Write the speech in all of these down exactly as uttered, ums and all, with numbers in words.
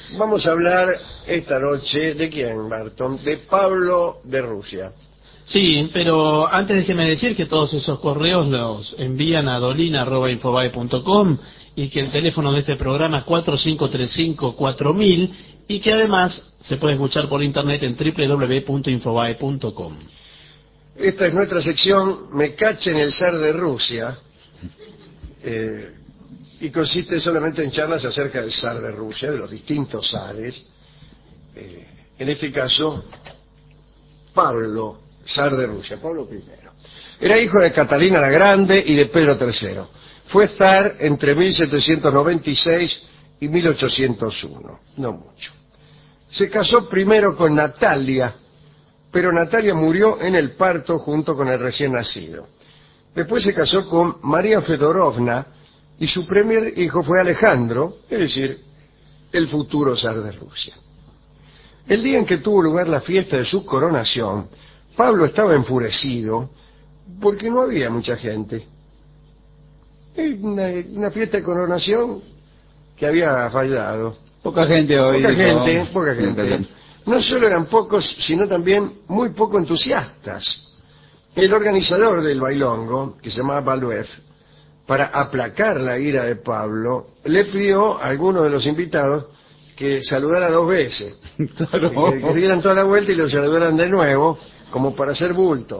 Vamos a hablar esta noche, ¿de quién, Barton? De Pablo de Rusia. Sí, pero antes déjeme decir que todos esos correos los envían a dolina arroba infobae punto com y que el teléfono de este programa es cuatro cinco tres cinco cuatro mil y que además se puede escuchar por internet en doble u doble u doble u punto infobae punto com. Esta es nuestra sección Me cachen el zar de Rusia, eh, y consiste solamente en charlas acerca del zar de Rusia, de los distintos zares. Eh, en este caso, Pablo, zar de Rusia, Pablo primero. Era hijo de Catalina la Grande y de Pedro tercero. Fue zar entre mil setecientos noventa y seis y mil ochocientos uno, no mucho. Se casó primero con Natalia, pero Natalia murió en el parto junto con el recién nacido. Después se casó con María Fedorovna y su primer hijo fue Alejandro, es decir, el futuro zar de Rusia. El día en que tuvo lugar la fiesta de su coronación, Pablo estaba enfurecido porque no había mucha gente. Una, una fiesta de coronación que había fallado. Poca gente hoy. Poca dijo, gente, poca gente. No solo eran pocos, sino también muy poco entusiastas. El organizador del bailongo, que se llamaba Baluev, para aplacar la ira de Pablo, le pidió a algunos de los invitados que saludara dos veces. Claro. Que, que dieran toda la vuelta y lo saludaran de nuevo, como para hacer bulto.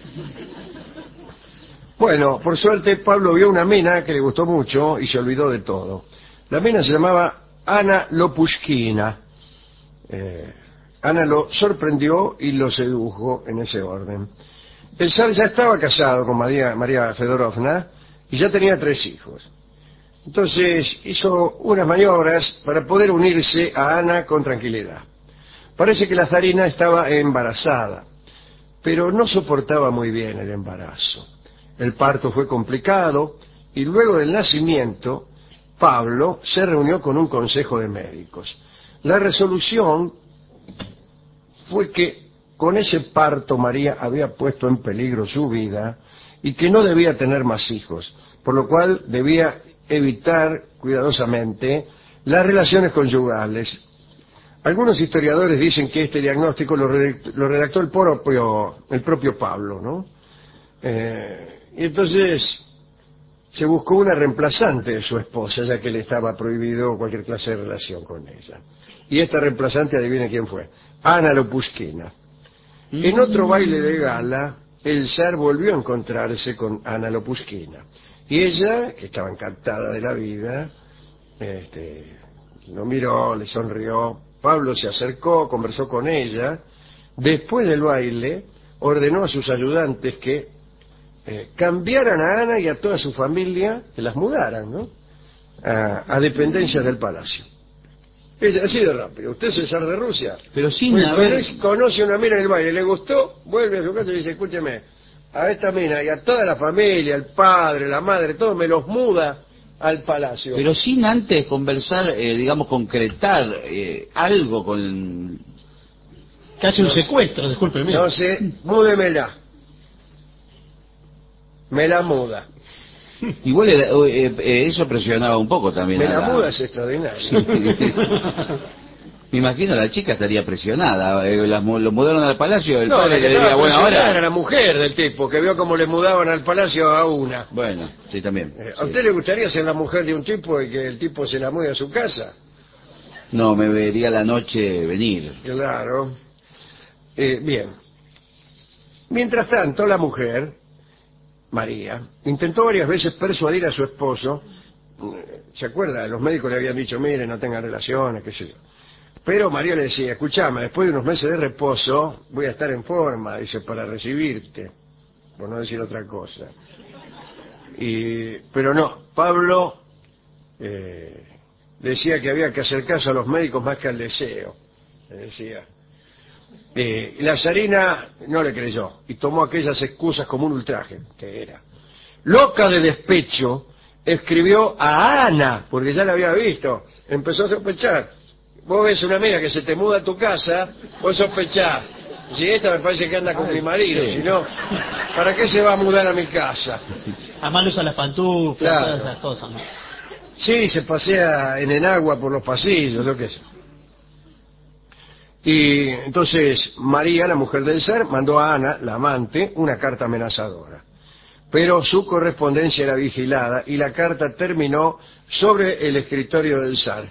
Bueno, por suerte Pablo vio una mina que le gustó mucho y se olvidó de todo. La mina se llamaba Ana Lopushkina. Eh, Ana lo sorprendió y lo sedujo en ese orden. El zar ya estaba casado con María, María Fedorovna y ya tenía tres hijos. Entonces hizo unas maniobras para poder unirse a Ana con tranquilidad. Parece que la zarina estaba embarazada, pero no soportaba muy bien el embarazo. El parto fue complicado y luego del nacimiento, Pablo se reunió con un consejo de médicos. La resolución fue que con ese parto María había puesto en peligro su vida y que no debía tener más hijos, por lo cual debía evitar cuidadosamente las relaciones conyugales. Algunos historiadores dicen que este diagnóstico lo redactó, lo redactó el propio, el propio Pablo, ¿no? Eh, y entonces se buscó una reemplazante de su esposa, ya que le estaba prohibido cualquier clase de relación con ella. Y esta reemplazante, adivine quién fue, Ana Lopushkina. Mm. En otro baile de gala, el zar volvió a encontrarse con Ana Lopushkina. Y ella, que estaba encantada de la vida, este, lo miró, le sonrió. Pablo se acercó, conversó con ella. Después del baile, ordenó a sus ayudantes que eh, cambiaran a Ana y a toda su familia, que las mudaran, ¿no? A, a dependencias del palacio. Es así de rápido. Usted es el zar de Rusia. Pero sin pues, haber... conoce, conoce a una mina en el baile, le gustó, vuelve a su casa y dice, escúcheme, a esta mina y a toda la familia, el padre, la madre, todo me los muda al palacio. Pero sin antes conversar, eh, digamos, concretar eh, algo con... Casi un secuestro, discúlpeme. No sé, múdemela. Me la muda. Igual era, eh, eh, eso presionaba un poco también. Me a la la muda es extraordinario. Sí. Me imagino la chica estaría presionada. Eh, las, lo mudaron al palacio, el no, padre le diría, bueno, ahora... era la mujer del tipo, que vio cómo le mudaban al palacio a una. Bueno, sí, también. Eh, ¿A sí. usted le gustaría ser la mujer de un tipo y que el tipo se la mude a su casa? No, me vería la noche venir. Claro. Eh, bien. Mientras tanto, la mujer, María, intentó varias veces persuadir a su esposo. ¿Se acuerda? Los médicos le habían dicho, mire, no tengan relaciones, qué sé yo. Pero María le decía, escuchame, después de unos meses de reposo, voy a estar en forma, dice, para recibirte, por no decir otra cosa. Y, pero no, Pablo eh, decía que había que hacer caso a los médicos más que al deseo, le decía. Eh, la zarina no le creyó y tomó aquellas excusas como un ultraje, que era. Loca de despecho, escribió a Ana, porque ya la había visto, empezó a sospechar. Vos ves una mina que se te muda a tu casa, vos sospechás. Si esta me parece que anda con Ay, mi marido, sí. Si no, ¿para qué se va a mudar a mi casa? A mano usa las pantuflas, claro. Todas esas cosas, ¿no? Sí, se pasea en enagua por los pasillos, lo que es. Y entonces María, la mujer del zar, mandó a Ana, la amante, una carta amenazadora. Pero su correspondencia era vigilada y la carta terminó sobre el escritorio del zar.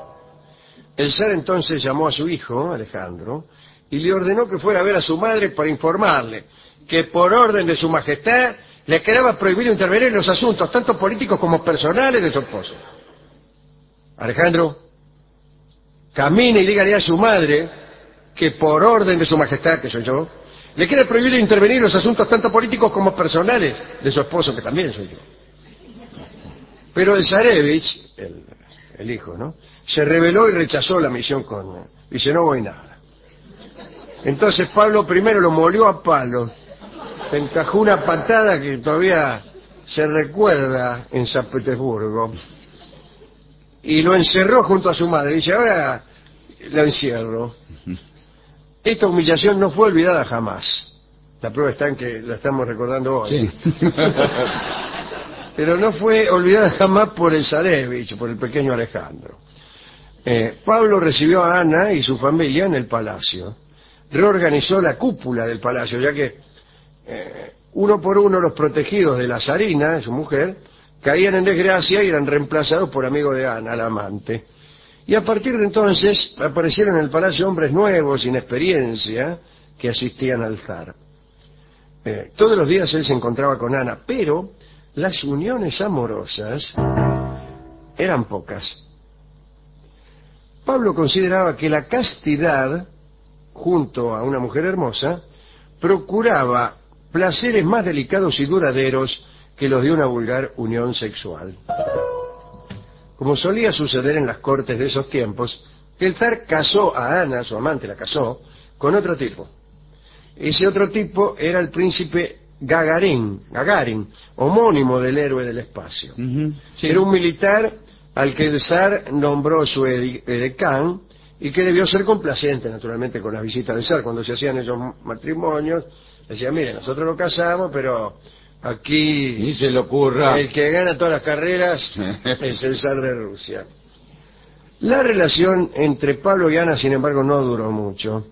El zar entonces llamó a su hijo, Alejandro, y le ordenó que fuera a ver a su madre para informarle que por orden de su majestad le quedaba prohibido intervenir en los asuntos, tanto políticos como personales, de su esposo. Alejandro, camine y dígale a su madre que por orden de su majestad, que soy yo, le queda prohibido intervenir en los asuntos tanto políticos como personales de su esposo, que también soy yo. Pero el zarevich, el, el hijo, ¿no?, se rebeló y rechazó la misión con... Dice, no voy nada. Entonces Pablo primero lo molió a palos, encajó una patada que todavía se recuerda en San Petersburgo, y lo encerró junto a su madre. Dice, ahora lo encierro. Esta humillación no fue olvidada jamás. La prueba está en que la estamos recordando hoy. Sí. Pero no fue olvidada jamás por el zarevich, por el pequeño Alejandro. Eh, Pablo recibió a Ana y su familia en el palacio. Reorganizó la cúpula del palacio, ya que eh, uno por uno los protegidos de la zarina, su mujer, caían en desgracia y eran reemplazados por amigos de Ana, la amante. Y a partir de entonces aparecieron en el palacio hombres nuevos, sin experiencia, que asistían al zar. Eh, todos los días él se encontraba con Ana, pero las uniones amorosas eran pocas. Pablo consideraba que la castidad, junto a una mujer hermosa, procuraba placeres más delicados y duraderos que los de una vulgar unión sexual. Como solía suceder en las cortes de esos tiempos, el zar casó a Ana, su amante, la casó con otro tipo. Ese otro tipo era el príncipe Gagarin, Gagarin, homónimo del héroe del espacio. Uh-huh, sí. Era un militar al que el zar nombró su edecán y que debió ser complaciente, naturalmente, con las visitas del zar. Cuando se hacían esos matrimonios, decía, mire, nosotros lo casamos, pero aquí ni se le ocurra. El que gana todas las carreras es el zar de Rusia. La relación entre Pablo y Ana, sin embargo, no duró mucho.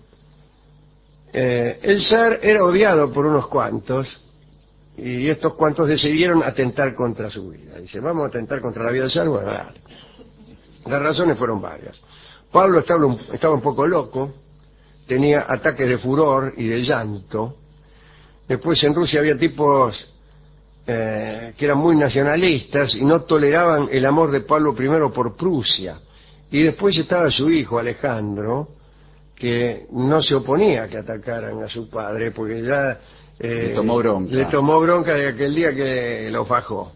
Eh, el zar era odiado por unos cuantos, y estos cuantos decidieron atentar contra su vida. Dice, vamos a atentar contra la vida del zar. Bueno, dale. Las razones fueron varias. Pablo estaba un, estaba un poco loco, tenía ataques de furor y de llanto. Después en Rusia había tipos eh, que eran muy nacionalistas y no toleraban el amor de Pablo primero por Prusia. Y después estaba su hijo Alejandro, que no se oponía a que atacaran a su padre, porque ya eh, le tomó bronca. Le tomó bronca de aquel día que lo fajó.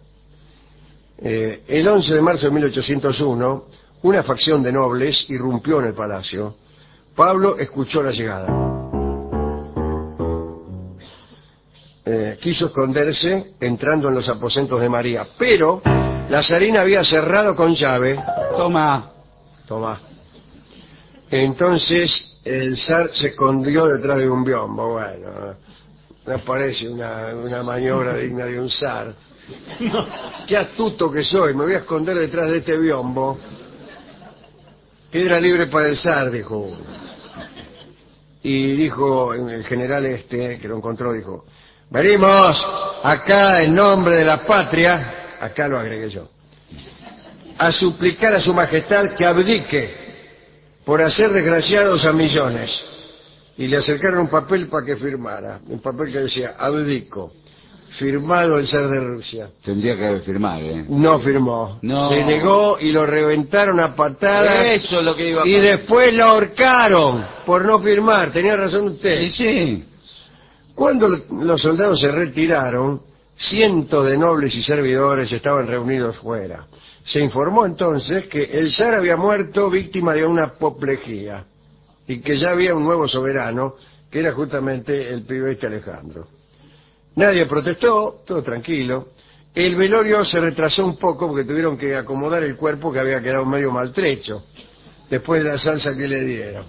Eh, el once de marzo de mil ochocientos uno, una facción de nobles irrumpió en el palacio. Pablo escuchó la llegada. Eh, quiso esconderse entrando en los aposentos de María, pero la zarina había cerrado con llave. Toma. Toma. Entonces el zar se escondió detrás de un biombo. Bueno, me parece una, una maniobra digna de un zar. No. Qué astuto que soy, me voy a esconder detrás de este biombo. Piedra libre para el zar, dijo uno. Y dijo el general este, que lo encontró, dijo, venimos acá en nombre de la patria, acá lo agregué yo, a suplicar a su majestad que abdique por hacer desgraciados a millones. Y le acercaron un papel para que firmara, un papel que decía, abdico, firmado el zar de Rusia. Tendría que firmar, ¿eh? No firmó. No. Se negó y lo reventaron a patadas. Eso es lo que iba a Y pasar. después lo ahorcaron por no firmar. Tenía razón usted. Sí, sí. Cuando los soldados se retiraron, cientos de nobles y servidores estaban reunidos fuera. Se informó entonces que el zar había muerto víctima de una apoplejía y que ya había un nuevo soberano, que era justamente el pibe este Alejandro. Nadie protestó, todo tranquilo. El velorio se retrasó un poco porque tuvieron que acomodar el cuerpo, que había quedado medio maltrecho después de la salsa que le dieron.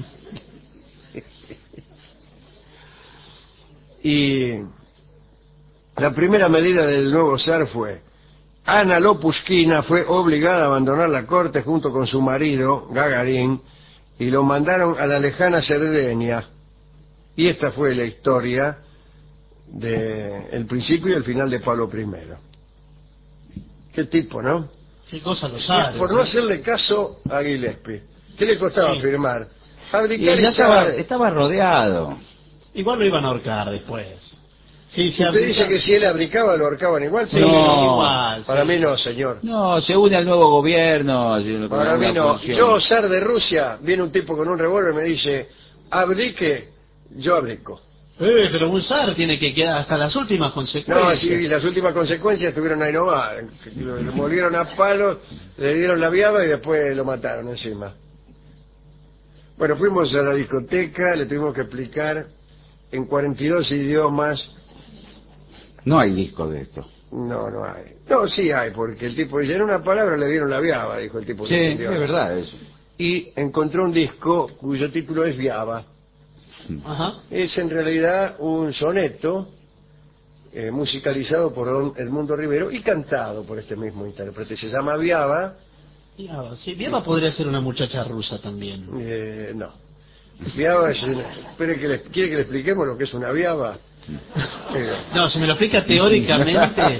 Y la primera medida del nuevo zar fue: Ana Lopushkina fue obligada a abandonar la corte junto con su marido, Gagarin, y lo mandaron a la lejana Cerdeña. Y esta fue la historia del principio y el final de Pablo primero. Qué tipo, ¿no? Qué cosa los Y ares, por no ¿eh? hacerle caso a Gillespie. ¿Qué le costaba Sí. firmar? Y Fabricar ya y estaba, echar. estaba rodeado. Igual lo iban a ahorcar después. Sí, se Usted dice abrica- que si él abricaba, lo ahorcaban igual. Sí, Para mí No. igual. Para sí. mí no, señor. No, se une al nuevo gobierno. así, con Para mí alguna no. función. Yo, zar de Rusia, viene un tipo con un revólver y me dice, abrique, yo abrico. Eh, pero un zar tiene que quedar hasta las últimas No, consecuencias. sí, las últimas consecuencias estuvieron ahí nomás. Lo lo molieron a palos, le dieron la viaba y después lo mataron encima. Bueno, fuimos a la discoteca, le tuvimos que explicar en cuarenta y dos idiomas. No hay disco de esto. No, no hay. No, sí hay, porque el tipo dice, en una palabra le dieron la viaba, dijo el tipo. Sí, que es entendió. verdad eso. Y encontró un disco cuyo título es Viaba. Ajá. Es en realidad un soneto eh, musicalizado por don Edmundo Rivero y cantado por este mismo intérprete. Se llama Viaba. Viaba, sí. Viaba podría ser una muchacha rusa también. Eh, no. Viaba es una... Espere que le... ¿Quiere que le expliquemos lo que es una viaba? Eh, No, si me lo explica teóricamente.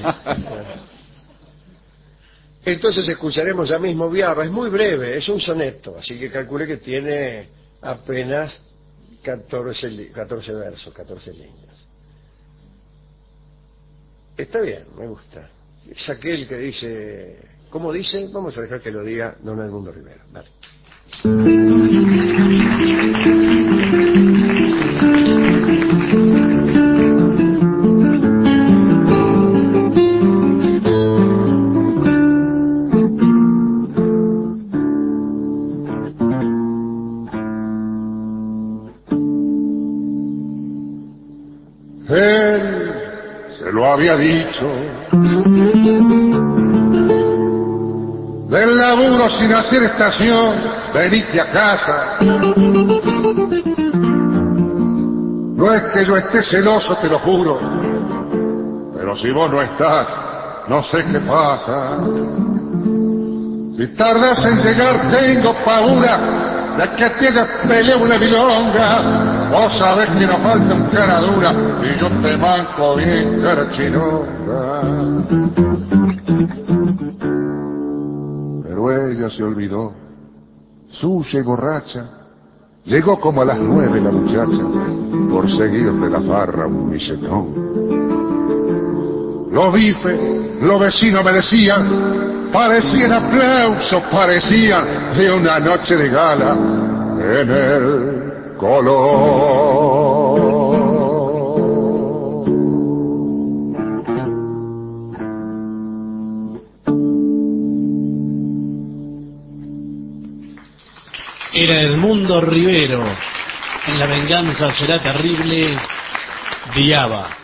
Entonces escucharemos ya mismo Viaba. Es muy breve, es un soneto, así que calcule que tiene apenas catorce, li- catorce versos, catorce líneas. Está bien, me gusta. Es aquel que dice... ¿Cómo dice? Vamos a dejar que lo diga don Edmundo Rivero. Dale. Él se lo había dicho. Del laburo sin hacer estación, venite a casa. No es que yo esté celoso, te lo juro, pero si vos no estás, no sé qué pasa. Si tardas en llegar, tengo paura de que te pelea una milonga. Vos sabés que no falta un cara dura y yo te manco bien cara chinonga. Pero ella se olvidó, sucia y borracha. Llegó como a las nueve la muchacha, por seguirle la farra un bicetón. Los bifes, los vecinos me decían, parecían aplausos, parecían de una noche de gala en el Colón. Era Edmundo Rivero. En La venganza será terrible. Viaba.